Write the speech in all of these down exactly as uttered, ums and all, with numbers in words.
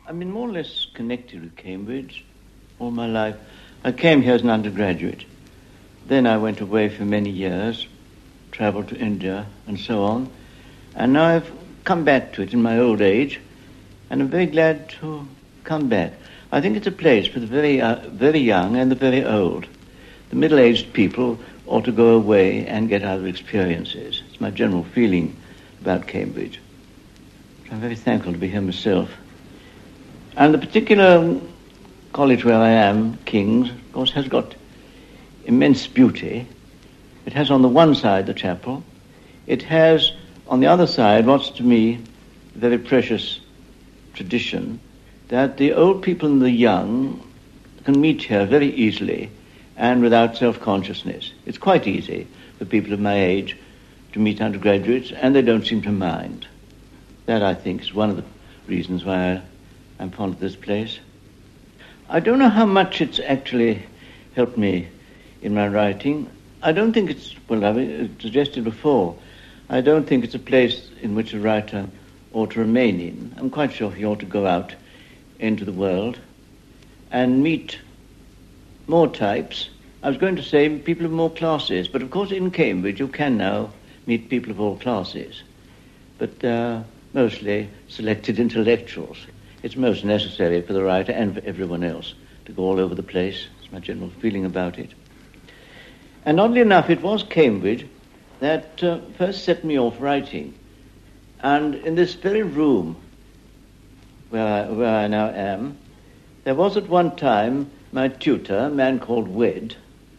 I've been more or less connected with Cambridge all my life. I came here as an undergraduate. Then I went away for many years, travelled to India and so on. And now I've come back to it in my old age, and I'm very glad to come back. I think it's a place for the very, uh, very young and the very old. The middle-aged people ought to go away and get other experiences. It's my general feeling about Cambridge. I'm very thankful to be here myself. And the particular college where I am, King's, of course, has got immense beauty. It has on the one side the chapel. It has on the other side what's to me a very precious tradition, that the old people and the young can meet here very easily and without self-consciousness. It's quite easy for people of my age to meet undergraduates, and they don't seem to mind. That, I think, is one of the reasons why I I'm fond of this place. I don't know how much it's actually helped me in my writing. I don't think it's, well, I've suggested before, I don't think it's a place in which a writer ought to remain in. I'm quite sure he ought to go out into the world and meet more types. I was going to say people of more classes, but of course in Cambridge you can now meet people of all classes, but uh, mostly selected intellectuals. It's most necessary for the writer and for everyone else to go all over the place. It's my general feeling about it. And oddly enough, it was Cambridge that uh, first set me off writing. And in this very room where I, where I now am, there was at one time my tutor, a man called Wed,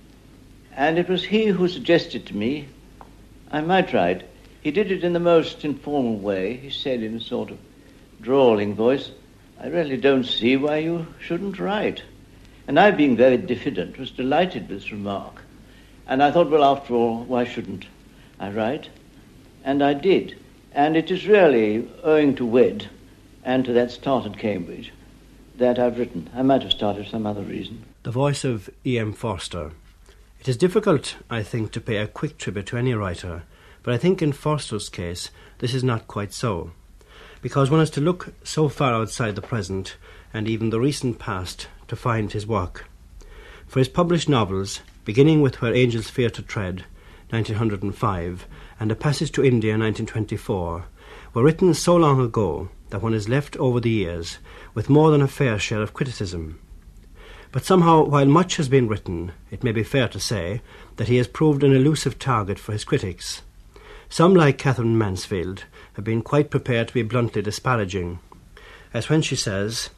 and it was he who suggested to me I might write. He did it in the most informal way. He said in a sort of drawling voice, I really don't see why you shouldn't write. And I, being very diffident, was delighted with this remark. And I thought, well, after all, why shouldn't I write? And I did. And it is really owing to Wed and to that start at Cambridge that I've written. I might have started for some other reason. The voice of E M Forster. It is difficult, I think, to pay a quick tribute to any writer, but I think in Forster's case, this is not quite so. Because one has to look so far outside the present and even the recent past to find his work. For his published novels, beginning with Where Angels Fear to Tread, nineteen oh five, and A Passage to India, nineteen twenty-four, were written so long ago that one is left over the years with more than a fair share of criticism. But somehow, while much has been written, it may be fair to say that he has proved an elusive target for his critics. Some, like Catherine Mansfield, have been quite prepared to be bluntly disparaging, as when she says,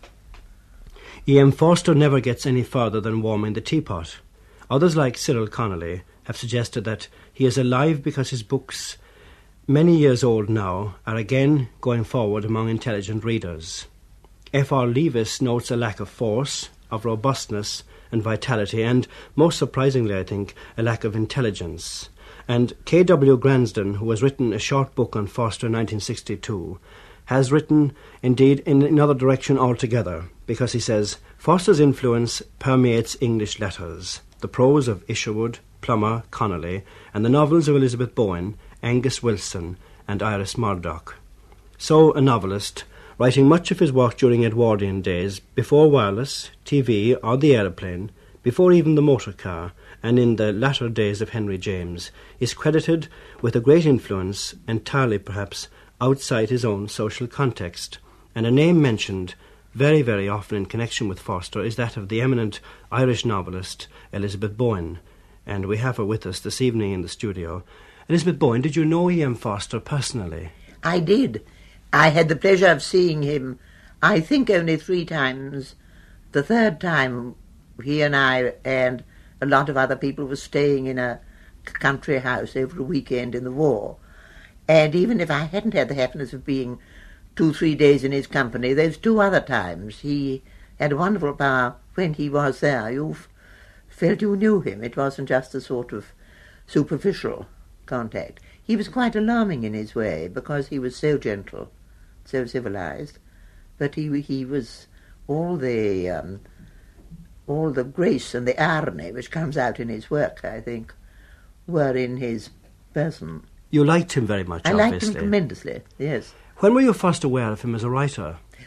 E M Forster never gets any further than warming the teapot. Others, like Cyril Connolly, have suggested that he is alive because his books, many years old now, are again going forward among intelligent readers. F R Leavis notes a lack of force, of robustness and vitality, and, most surprisingly, I think, a lack of intelligence. And K W Gransden, who has written a short book on Forster in nineteen sixty-two, has written, indeed, in another direction altogether, because he says, Forster's influence permeates English letters, the prose of Isherwood, Plummer, Connolly, and the novels of Elizabeth Bowen, Angus Wilson, and Iris Murdoch. So, a novelist, writing much of his work during Edwardian days, before wireless, T V, or the aeroplane, before even the motor car, and in the latter days of Henry James, is credited with a great influence, entirely perhaps outside his own social context. And a name mentioned very, very often in connection with Forster is that of the eminent Irish novelist Elizabeth Bowen. And we have her with us this evening in the studio. Elizabeth Bowen, did you know E M Forster personally? I did. I had the pleasure of seeing him, I think, only three times. The third time, he and I and a lot of other people were staying in a country house over a weekend in the war. And even if I hadn't had the happiness of being two, three days in his company, those two other times, he had a wonderful power when he was there. You felt you knew him. It wasn't just a sort of superficial contact. He was quite alarming in his way because he was so gentle, so civilized, but he he was all the um, all the grace and the irony which comes out in his work, I think, were in his person. You liked him very much, I obviously. liked him tremendously, yes. When were you first aware of him as a writer?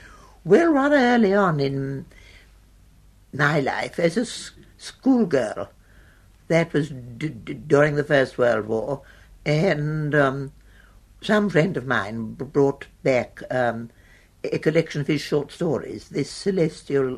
Well, rather early on in my life, as a s- schoolgirl, that was d- d- during the First World War, and um, some friend of mine b- brought back um, a collection of his short stories, this Celestial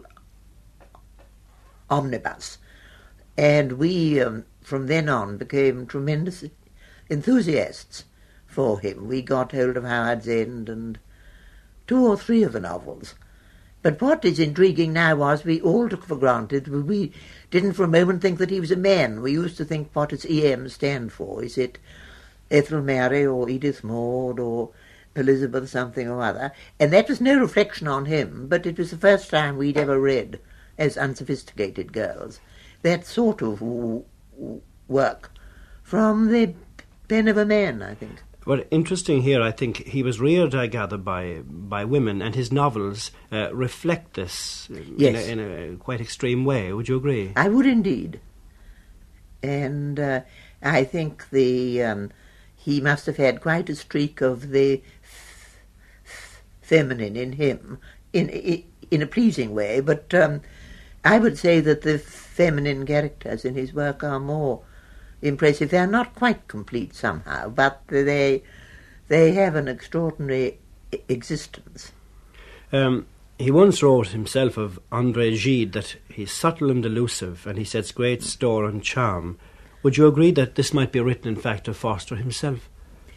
Omnibus, and we, um, from then on, became tremendous enthusiasts for him. We got hold of Howard's End and two or three of the novels. But what is intriguing now was we all took for granted, we didn't for a moment think that he was a man. We used to think, what does E M stand for? Is it Ethel Mary or Edith Maud or Elizabeth something or other? And that was no reflection on him, but it was the first time we'd ever read, as unsophisticated girls, that sort of w- w- work from the pen of a man, I think. Well, interesting here, I think he was reared, I gather, by by women, and his novels uh, reflect this Yes. in, a, in a quite extreme way. Would you agree? I would indeed. And uh, I think the um, he must have had quite a streak of the f- f- feminine in him, in, in in a pleasing way. But um, I would say that the feminine characters in his work are more impressive. They're not quite complete somehow, but they they have an extraordinary I- existence. Um, he once wrote himself of André Gide that he's subtle and elusive, and he sets great store on charm. Would you agree that this might be written, in fact, of Forster himself?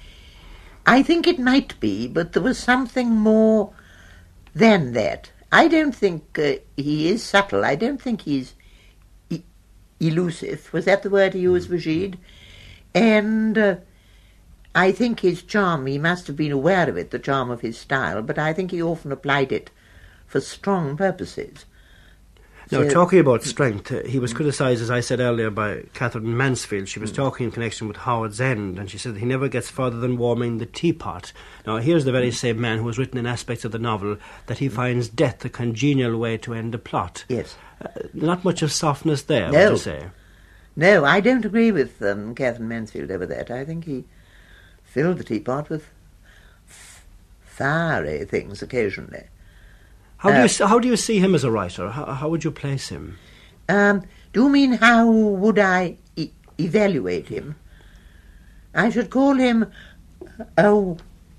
I think it might be, but there was something more than that. I don't think uh, he is subtle. I don't think he's e- elusive. Was that the word he used for Gide? And uh, I think his charm, he must have been aware of it, the charm of his style, but I think he often applied it for strong purposes. Now, So- talking about strength, uh, he was criticised, as I said earlier, by Catherine Mansfield. She was talking in connection with Howard's End, and she said he never gets further than warming the teapot. Now, here's the very same man who has written in aspects of the novel that he finds death a congenial way to end a plot. Yes. Uh, not much of softness there, No. would you say? No, I don't agree with um, Catherine Mansfield over that. I think he filled the teapot with f- fiery things occasionally. How do Uh, you s- how do you see him as a writer? How, how would you place him? Um, do you mean how would I e- evaluate him? I should call him a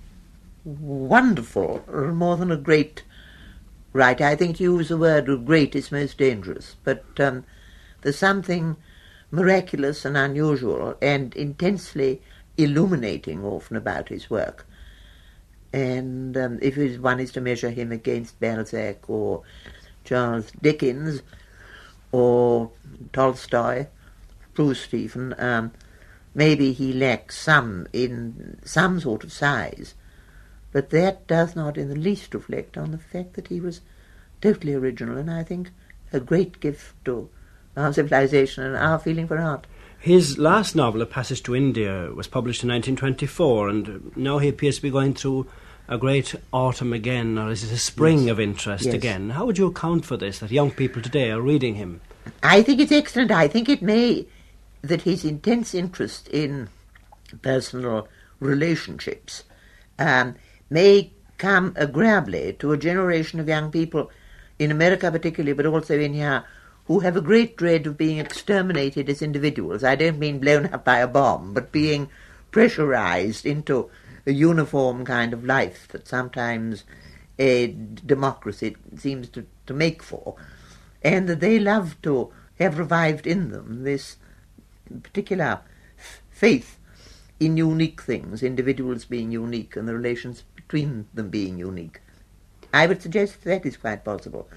wonderful, more than a great writer. I think to use the word great is most dangerous, but um, there's something miraculous and unusual and intensely illuminating often about his work. And um, if one is to measure him against Balzac or Charles Dickens or Tolstoy, Proust even, um, maybe he lacks some in some sort of size, but that does not in the least reflect on the fact that he was totally original and I think a great gift to our civilization and our feeling for art. His last novel, A Passage to India, was published in nineteen twenty-four, and now he appears to be going through a great autumn again, or is it a spring Yes. of interest Yes. again? How would you account for this, that young people today are reading him? I think it's excellent. I think it may, that his intense interest in personal relationships um, may come agreeably to a generation of young people, in America particularly, but also in here, who have a great dread of being exterminated as individuals. I don't mean blown up by a bomb, but being pressurized into a uniform kind of life that sometimes a democracy seems to, to make for, and that they love to have revived in them this particular f- faith in unique things, individuals being unique and the relations between them being unique. I would suggest that is quite possible.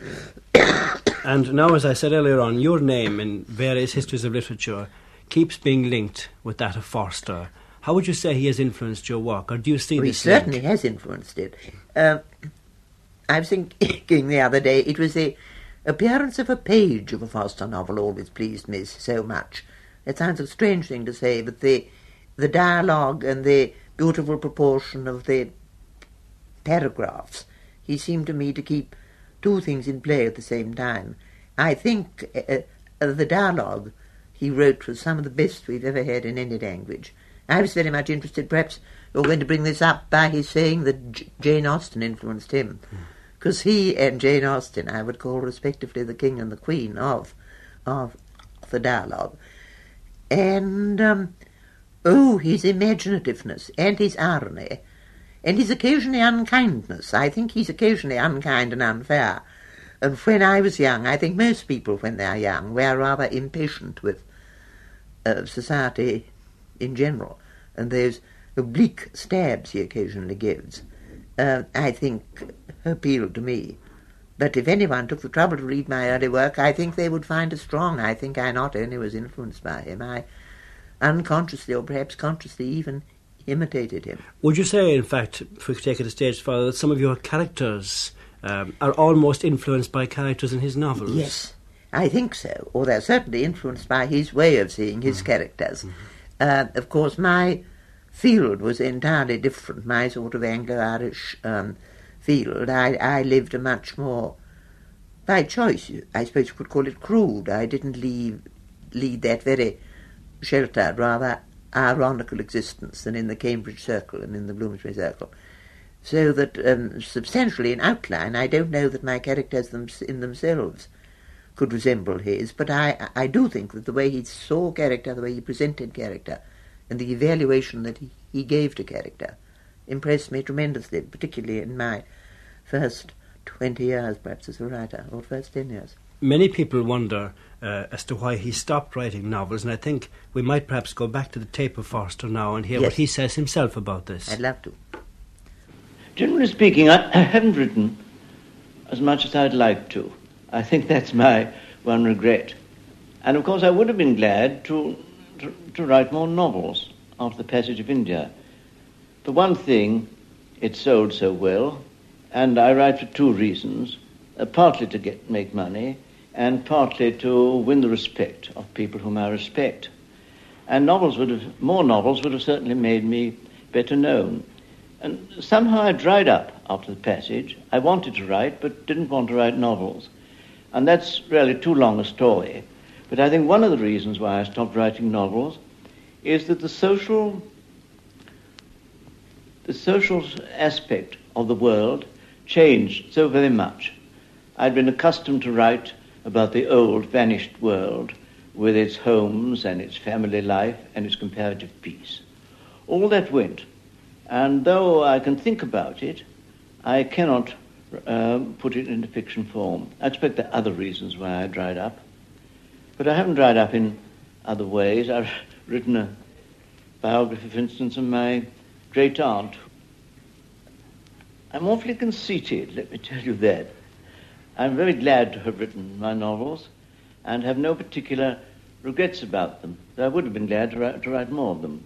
And now, as I said earlier on, your name in various histories of literature keeps being linked with that of Forster. How would you say he has influenced your work, or do you see Well, he this certainly link? has influenced it. Uh, I was thinking the other day, it was the appearance of a page of a Forster novel always pleased me so much. It sounds a strange thing to say, but the the dialogue and the beautiful proportion of the paragraphs, he seemed to me to keep two things in play at the same time. I think uh, uh, the dialogue he wrote was some of the best we've ever had in any language. I was very much interested, perhaps you're going to bring this up, by his saying that J- Jane Austen influenced him. because he and Jane Austen I would call respectively the king and the queen of of the dialogue. And, um, oh, his imaginativeness and his irony and his occasionally unkindness. I think he's occasionally unkind and unfair. And when I was young, I think most people when they're young were rather impatient with uh, society in general, and those oblique stabs he occasionally gives, uh, I think, appealed to me. But if anyone took the trouble to read my early work, I think they would find it strong. I think I not only was influenced by him, I unconsciously or perhaps consciously even imitated him. Would you say, in fact, if we could take it a stage further, that some of your characters um, are almost influenced by characters in his novels? Yes, I think so, or they're certainly influenced by his way of seeing his mm-hmm. characters. Mm-hmm. Uh, of course, my field was entirely different, my sort of Anglo-Irish um, field. I, I lived a much more, by choice, I suppose you could call it crude. I didn't leave, lead that very sheltered, rather ironical existence than in the Cambridge Circle and in the Bloomsbury Circle. So that um, substantially in outline, I don't know that my characters them, in themselves could resemble his, but I, I do think that the way he saw character, the way he presented character, and the evaluation that he, he gave to character impressed me tremendously, particularly in my first twenty years, perhaps, as a writer, or first ten years. Many people wonder uh, as to why he stopped writing novels, and I think we might perhaps go back to the tape of Forster now and hear yes. what he says himself about this. I'd love to. Generally speaking, I, I haven't written as much as I'd like to. I think that's my one regret. And of course I would have been glad to, to, to write more novels after The Passage of India. For one thing, it sold so well, and I write for two reasons, uh, partly to get make money, and partly to win the respect of people whom I respect. And novels would have, more novels would have certainly made me better known. And somehow I dried up after The Passage. I wanted to write, but didn't want to write novels. And that's really too long a story. But I think one of the reasons why I stopped writing novels is that the social, the social aspect of the world changed so very much. I'd been accustomed to write about the old, vanished world with its homes and its family life and its comparative peace. All that went. And though I can think about it, I cannot um, put it into fiction form. I expect there are other reasons why I dried up. But I haven't dried up in other ways. I've written a biography, for instance, of my great aunt. I'm awfully conceited, let me tell you that. I'm very glad to have written my novels and have no particular regrets about them. I would have been glad to write, to write more of them.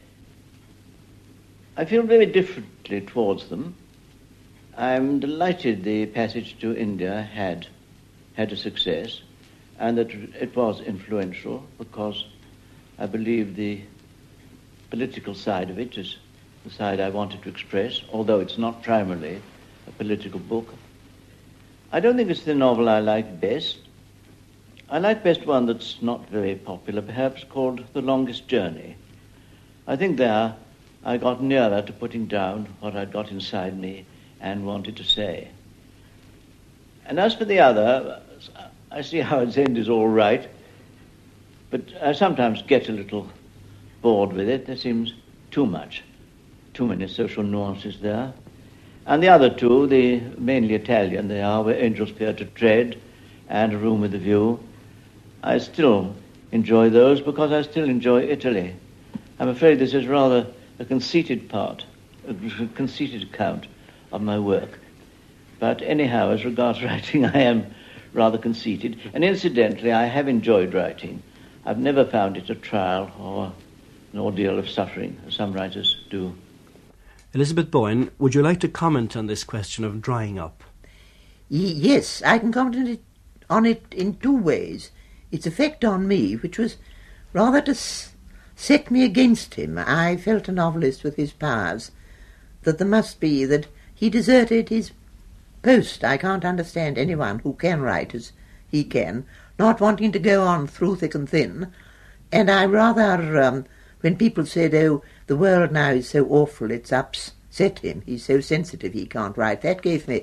I feel very differently towards them. I'm delighted The Passage to India had had a success and that it was influential because I believe the political side of it is the side I wanted to express, although it's not primarily a political book. I don't think it's the novel I like best. I like best one that's not very popular, perhaps, called The Longest Journey. I think there I got nearer to putting down what I'd got inside me and wanted to say. And as for the other, I see how its end is all right, but I sometimes get a little bored with it. There seems too much, too many social nuances there. And the other two, the mainly Italian, they are Where Angels Fear to Tread and A Room with a View. I still enjoy those because I still enjoy Italy. I'm afraid this is rather a conceited part, a conceited account of my work. But anyhow, as regards writing, I am rather conceited. And incidentally, I have enjoyed writing. I've never found it a trial or an ordeal of suffering, as some writers do. Elizabeth Bowen, would you like to comment on this question of drying up? Yes, I can comment on it, on it in two ways. Its effect on me, which was rather to s- set me against him. I felt a novelist with his powers, that there must be, that he deserted his post. I can't understand anyone who can write as he can, not wanting to go on through thick and thin. And I rather, um, when people said, oh, the world now is so awful, it's upset him, he's so sensitive he can't write, that gave me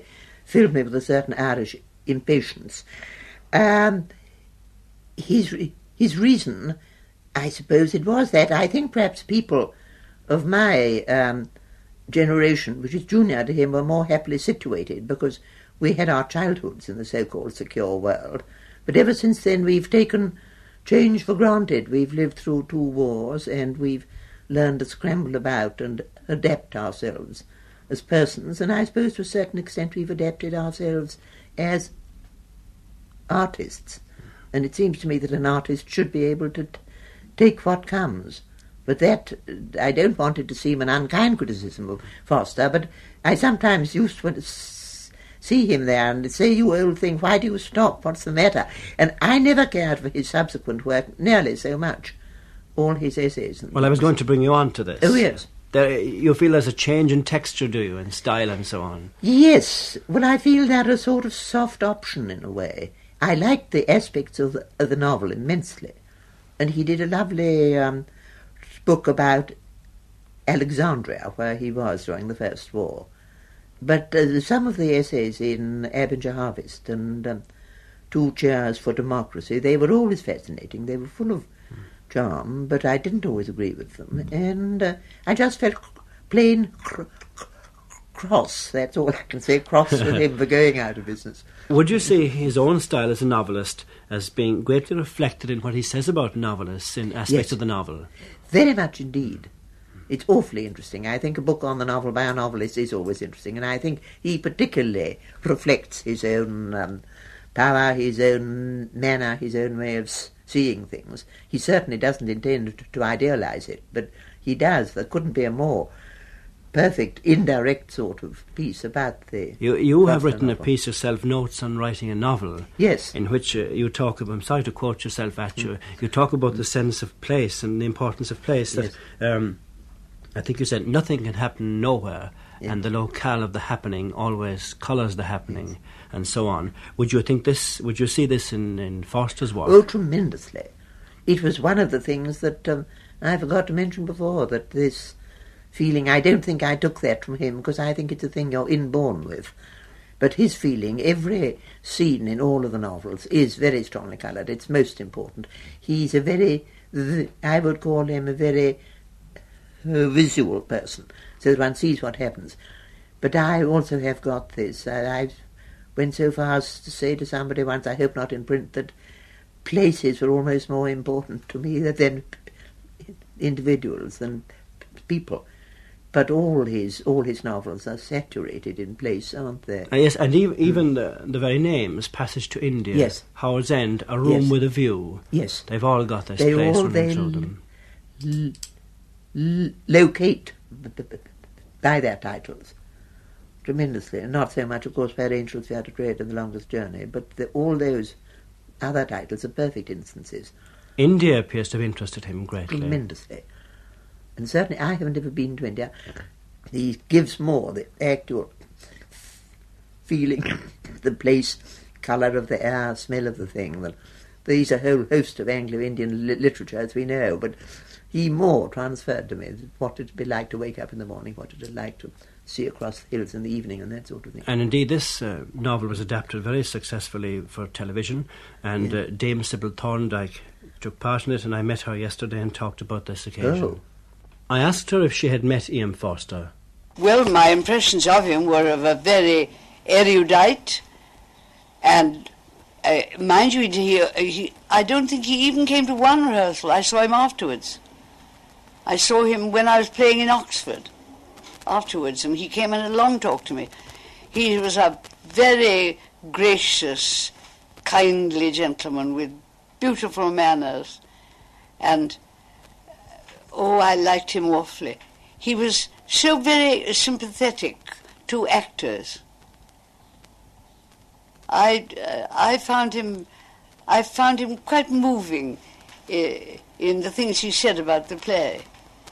filled me with a certain Irish impatience. Um, his, his reason, I suppose it was that I think perhaps people of my um, generation, which is junior to him, were more happily situated because we had our childhoods in the so-called secure world. But ever since then we've taken change for granted. We've lived through two wars and we've learned to scramble about and adapt ourselves as persons, and I suppose to a certain extent we've adapted ourselves as artists. And it seems to me that an artist should be able to t- take what comes. But that, I don't want it to seem an unkind criticism of Foster, but I sometimes used to s- see him there and say, "You old thing, why do you stop? What's the matter?" And I never cared for his subsequent work nearly so much, all his essays. And well, I was going to bring you on to this. Oh, yes. There, you feel there's a change in texture, do you, in style and so on? Yes. Well, I feel they're a sort of soft option in a way. I liked the aspects of the, of the novel immensely. And he did a lovely um, book about Alexandria, where he was during the First War. But uh, some of the essays in Abinger Harvest and um, Two Cheers for Democracy, they were always fascinating. They were full of charm, but I didn't always agree with them. And uh, I just felt plain cr- cr- cross, that's all I can say, cross with him for going out of business. Would you see his own style as a novelist as being greatly reflected in what he says about novelists in aspects Yes. of the novel? Very much indeed. It's awfully interesting. I think a book on the novel by a novelist is always interesting, and I think he particularly reflects his own um, power, his own manner, his own way of s- seeing things. He certainly doesn't intend to, to idealise it, but he does. There couldn't be a more perfect, indirect sort of piece about the... You you have Foster written novel. a piece yourself, Notes on Writing a Novel, Yes. in which uh, you talk about, I'm sorry to quote yourself at you, you talk about the sense of place and the importance of place. That um, I think you said nothing can happen nowhere, Yeah. and the locale of the happening always colours the happening, and so on. Would you think this? Would you see this in, in Foster's work? Oh, tremendously. It was one of the things that um, I forgot to mention before, that this feeling, I don't think I took that from him, because I think it's a thing you're inborn with. But his feeling, every scene in all of the novels is very strongly coloured. It's most important. He's a very, I would call him a very uh, visual person, so that one sees what happens. But I also have got this. Uh, I went so far as to say to somebody once, I hope not in print, that places were almost more important to me than individuals, than people. But all his all his novels are saturated in place, aren't they? Uh, yes, and e- even the, the very names, Passage to India, Yes. Howard's End, A Room Yes. with a View. Yes. They've all got this They place all running they through l- them. l- l- locate b- b- b- by their titles tremendously, and not so much, of course, Where Angels Fear to Tread and The Longest Journey, but the, all those other titles are perfect instances, India appears to have interested him greatly. tremendously. And certainly I haven't ever been to India. He gives more the actual feeling, the place, colour of the air, smell of the thing. The, these are a whole host of Anglo-Indian li- literature, as we know, but he more transferred to me what it'd be like to wake up in the morning, what it'd be like to see across the hills in the evening, and that sort of thing. And indeed, this uh, novel was adapted very successfully for television, and Yeah. uh, Dame Sybil Thorndike took part in it, and I met her yesterday and talked about this occasion. Oh. I asked her if she had met Ian Foster. Well, my impressions of him were of a very erudite, and uh, mind you, he, he, I don't think he even came to one rehearsal. I saw him afterwards. I saw him when I was playing in Oxford afterwards, and he came and had a long talk to me. He was a very gracious, kindly gentleman with beautiful manners, and oh, I liked him awfully. He was so very sympathetic to actors. I, uh, I found him, I found him quite moving uh, in the things he said about the play.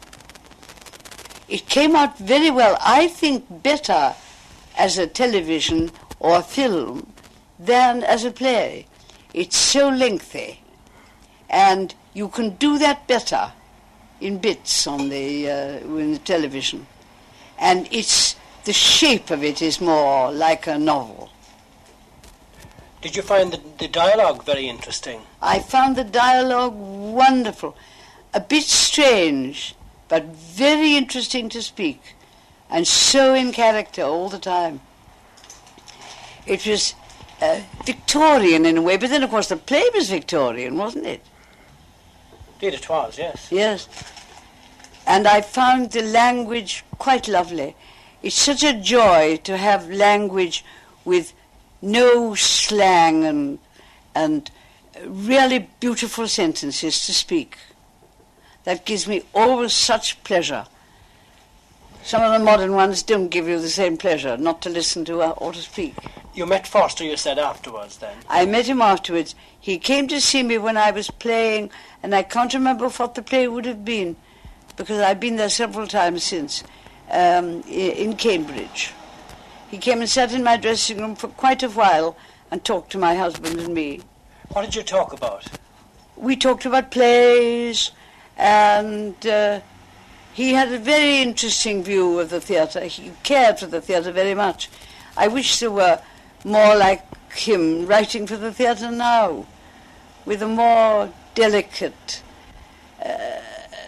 It came out very well, I think better as a television or film than as a play. It's so lengthy, and you can do that better in bits on the, uh, in the television. And it's the shape of it is more like a novel. Did you find the, the dialogue very interesting? I found the dialogue wonderful. A bit strange, but very interesting to speak, and so in character all the time. It was uh, Victorian in a way, but then of course the play was Victorian, wasn't it? Indeed it was, yes. Yes. And I found the language quite lovely. It's such a joy to have language with no slang and, and really beautiful sentences to speak. That gives me always such pleasure. Some of the modern ones don't give you the same pleasure, not to listen to or to speak. You met Forster, you said, afterwards, then? I met him afterwards. He came to see me when I was playing, and I can't remember what the play would have been, because I've been there several times since, um, in Cambridge. He came and sat in my dressing room for quite a while and talked to my husband and me. What did you talk about? We talked about plays, and uh, he had a very interesting view of the theatre. He cared for the theatre very much. I wish there were more like him writing for the theatre now, with a more delicate, uh,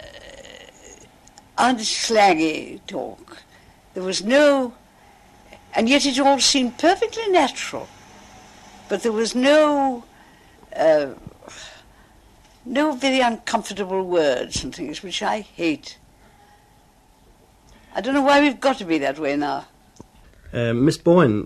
unslangy talk. There was no... And yet it all seemed perfectly natural. But there was no... Uh, no very uncomfortable words and things, which I hate. I don't know why we've got to be that way now. Uh, Miss Bowen,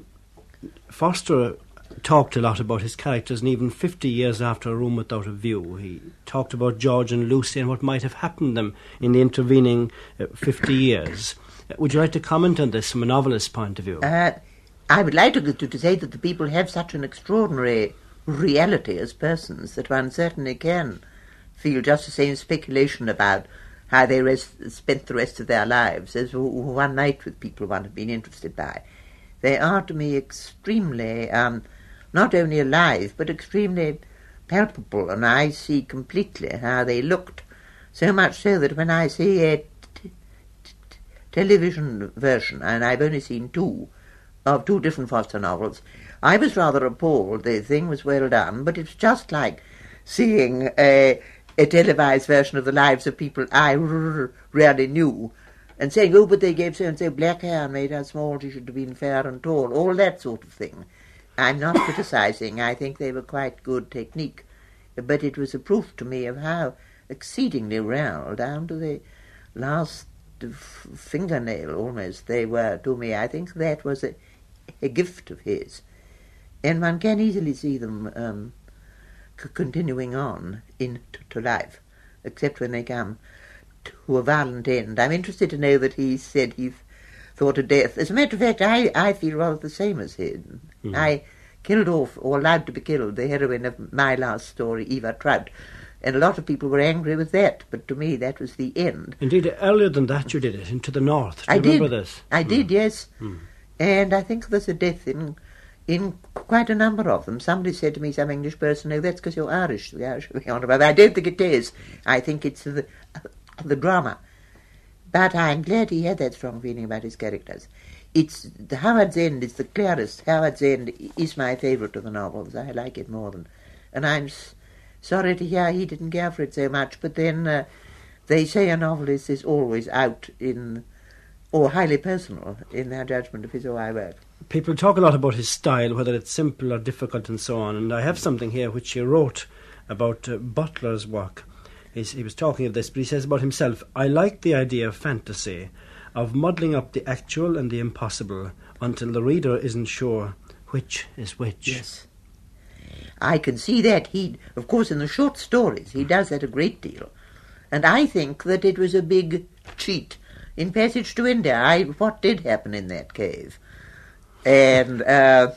Forster talked a lot about his characters, and even fifty years after A Room Without a View, he talked about George and Lucy and what might have happened to them in the intervening uh, fifty years. Uh, would you like to comment on this from a novelist's point of view? Uh, I would like to, to, to say that the people have such an extraordinary reality as persons that one certainly can feel just the same speculation about how they res- spent the rest of their lives as one might with people one had been interested by. They are to me extremely, um, not only alive, but extremely palpable, and I see completely how they looked, so much so that when I see a t- t- t- television version, and I've only seen two, of two different Forster novels, I was rather appalled. The thing was well done, but it's just like seeing a, a televised version of the lives of people I r- really knew, and saying, oh, but they gave so-and-so black hair and made her small, she should have been fair and tall, all that sort of thing. I'm not criticising. I think they were quite good technique, but it was a proof to me of how exceedingly real, down to the last f- fingernail almost, they were to me. I think that was a, a gift of his. And one can easily see them um, c- continuing on into life, except when they come to a violent end. I'm interested to know that he said he thought of death. As a matter of fact, I, I feel rather the same as him. Mm. I killed off, or allowed to be killed, the heroine of my last story, Eva Trout. And a lot of people were angry with that, but to me that was the end. Indeed, earlier than that you did it, Into the North. Do you I remember did. this? I mm. did, yes. Mm. And I think there's a death in in quite a number of them. Somebody said to me, some English person, oh, that's because you're Irish. The Irish are on about. I don't think it is. I think it's the, the drama. But I'm glad he had that strong feeling about his characters. It's the Howard's End is the clearest. Howard's End is my favourite of the novels. I like it more than... And I'm s- sorry to hear he didn't care for it so much, but then uh, they say a novelist is always out in... or highly personal in their judgment of his or her work. People talk a lot about his style, whether it's simple or difficult and so on, and I have something here which he wrote about uh, Butler's work. He's, he was talking of this, but he says about himself, I like the idea of fantasy, of muddling up the actual and the impossible until the reader isn't sure which is which. Yes. I can see that. He, of course, in the short stories, he does that a great deal. And I think that it was a big cheat. In Passage to India, I, what did happen in that cave? And uh,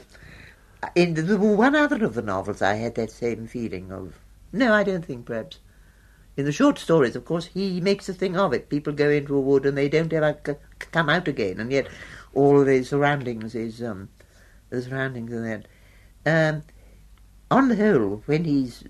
in the, the one other of the novels, I had that same feeling of... No, I don't think, perhaps. In the short stories, of course, he makes a thing of it. People go into a wood and they don't ever c- come out again, and yet all the surroundings is... Um, the surroundings and that. Um, on the whole, when he's...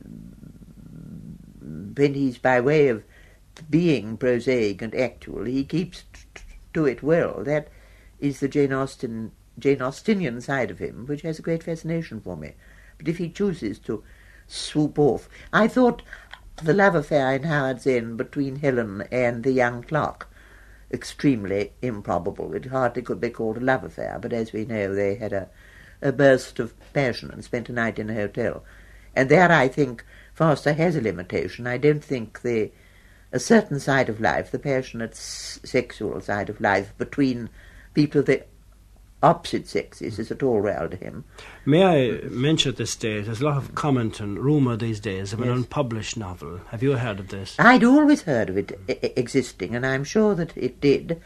when he's by way of being prosaic and actual, he keeps t- t- to it well. That is the Jane Austen, Jane Austenian side of him, which has a great fascination for me. But if he chooses to swoop off... I thought the love affair in Howard's End between Helen and the young clerk extremely improbable. It hardly could be called a love affair, but as we know, they had a, a burst of passion and spent a night in a hotel. And there, I think, Forster has a limitation. I don't think the a certain side of life, the passionate s- sexual side of life between people of the opposite sexes, is at all real to him. May I mention at this stage, there's a lot of comment and rumour these days of an Yes. unpublished novel. Have you heard of this? I'd always heard of it I- existing, and I'm sure that it did.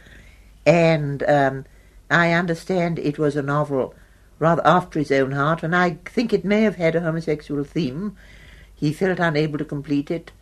And um, I understand it was a novel rather after his own heart, and I think it may have had a homosexual theme. He felt unable to complete it,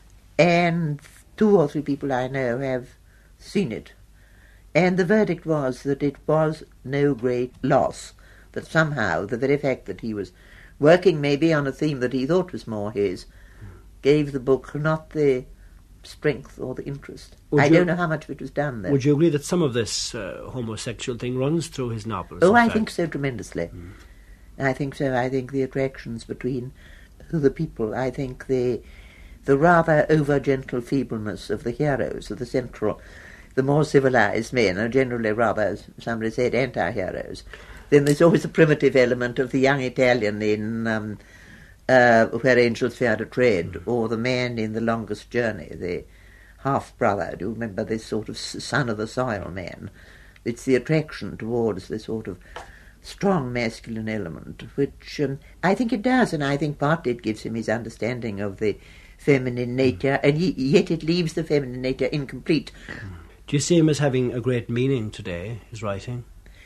and two or three people I know have seen it. And the verdict was that it was no great loss, that somehow the very fact that he was working maybe on a theme that he thought was more his gave the book not the strength or the interest. Would I you- don't know how much of it was done there. Would you agree that some of this uh, homosexual thing runs through his novels? Oh, in I fact? think so tremendously. Mm. I think so. I think the attractions between the people, I think the the rather over-gentle feebleness of the heroes, of the central, the more civilized men are generally rather, as somebody said, anti-heroes. Then there's always the primitive element of the young Italian in um, uh, Where Angels Fear to Tread, mm. or the man in The Longest Journey, the half-brother. Do you remember this sort of son of the soil man? It's the attraction towards this sort of strong masculine element, which um, I think it does, and I think partly it gives him his understanding of the feminine nature, and he, yet it leaves the feminine nature incomplete. Do you see him as having a great meaning today, his writing?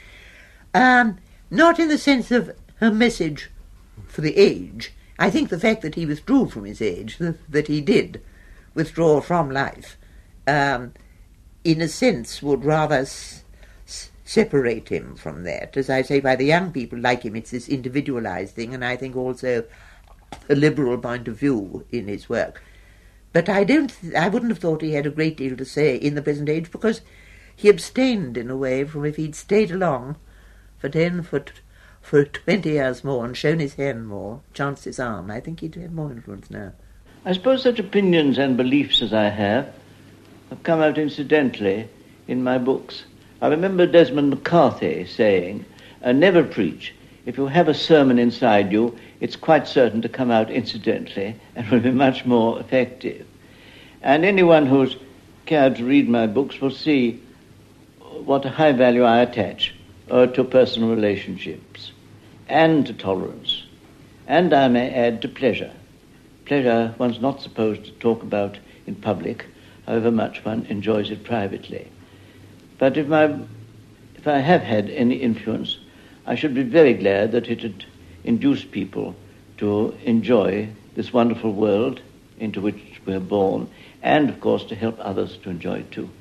Um, not in the sense of her message for the age. I think the fact that he withdrew from his age, that, that he did withdraw from life, um, in a sense would rather s- s- separate him from that. As I say, by the young people like him, it's this individualized thing, and I think also a liberal point of view in his work. But I don't. Th- I wouldn't have thought he had a great deal to say in the present age, because he abstained in a way from, if he'd stayed along for ten, for, t- for twenty years more and shown his hand more, chanced his arm, I think he'd have more influence now. I suppose such opinions and beliefs as I have have come out incidentally in my books. I remember Desmond McCarthy saying, uh, never preach. If you have a sermon inside you, it's quite certain to come out incidentally and will be much more effective. And anyone who's cared to read my books will see what a high value I attach uh, to personal relationships and to tolerance. And I may add to pleasure. Pleasure one's not supposed to talk about in public, however much one enjoys it privately. But if, my, if I have had any influence, I should be very glad that it had induced people to enjoy this wonderful world into which we're born, and, of course, to help others to enjoy it too.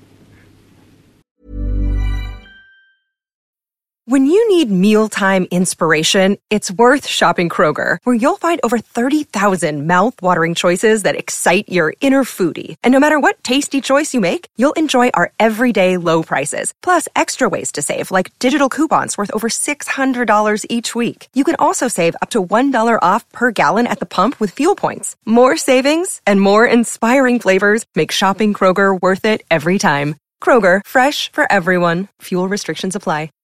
When you need mealtime inspiration, it's worth shopping Kroger, where you'll find over thirty thousand mouth-watering choices that excite your inner foodie. And no matter what tasty choice you make, you'll enjoy our everyday low prices, plus extra ways to save, like digital coupons worth over six hundred dollars each week. You can also save up to one dollar off per gallon at the pump with fuel points. More savings and more inspiring flavors make shopping Kroger worth it every time. Kroger, fresh for everyone. Fuel restrictions apply.